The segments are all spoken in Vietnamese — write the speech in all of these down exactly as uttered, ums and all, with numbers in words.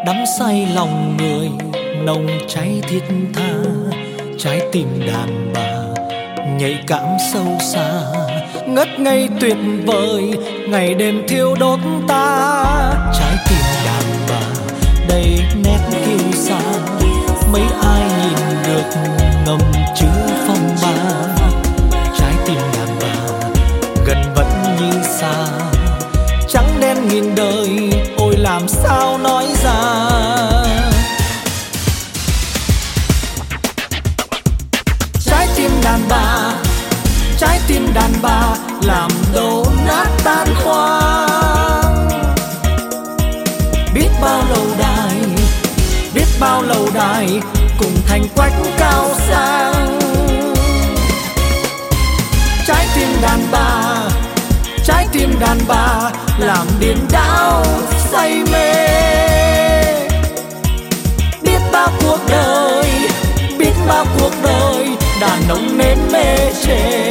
đắm say lòng người, nồng cháy thiết tha. Trái tim đàn bà nhạy cảm sâu xa, ngất ngây tuyệt vời, ngày đêm thiêu đốt ta. Trái tim đàn bà đầy nét kiêu sa, mấy ai nhìn được ngầm chứa phong ba. Trái tim đàn bà gần vẫn như xa, trắng đen nghìn đời, ôi làm sao nói ra. Trái tim đàn bà, trái tim đàn bà làm đổ nát tan hoang. Biết bao lâu đài, biết bao lâu đài cùng thành quách cao sang. Trái tim đàn bà, trái tim đàn bà làm điên đảo say mê. Biết bao cuộc đời, biết bao cuộc đời đàn ông nên mê chê.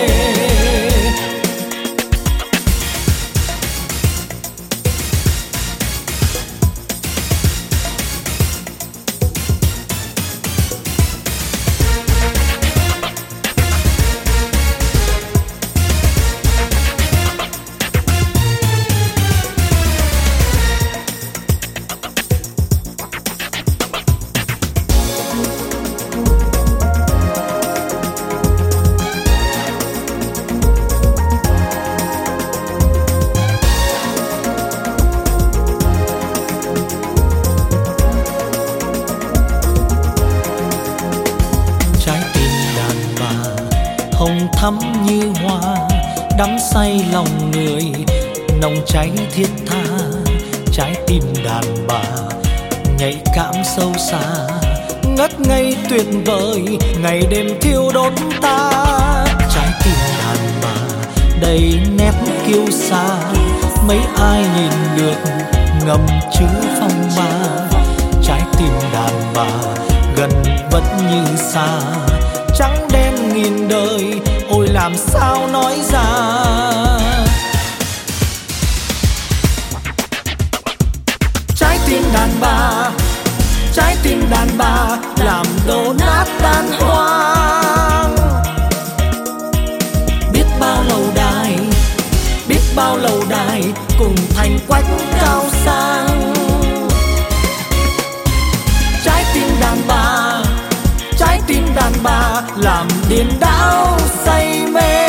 Hồng thắm như hoa, đắm say lòng người, nồng cháy thiết tha. Trái tim đàn bà nhạy cảm sâu xa, ngất ngây tuyệt vời, ngày đêm thiêu đốt ta. Trái tim đàn bà đầy nét kiêu sa, mấy ai nhìn được ngầm chứa phong ba. Trái tim đàn bà gần vẫn như xa, trắng đen nghìn đời, ôi làm sao nói ra. Trái tim đàn bà, trái tim đàn bà làm đổ nát tan hoang. Biết bao lâu đài, biết bao lâu đài cùng thành quách cao sang. Trái tim đàn bà, trái tim đàn bà làm điên đảo say mê.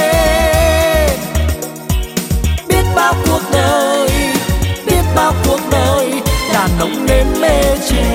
Biết bao cuộc đời, biết bao cuộc đời đàn ông nên mê chê.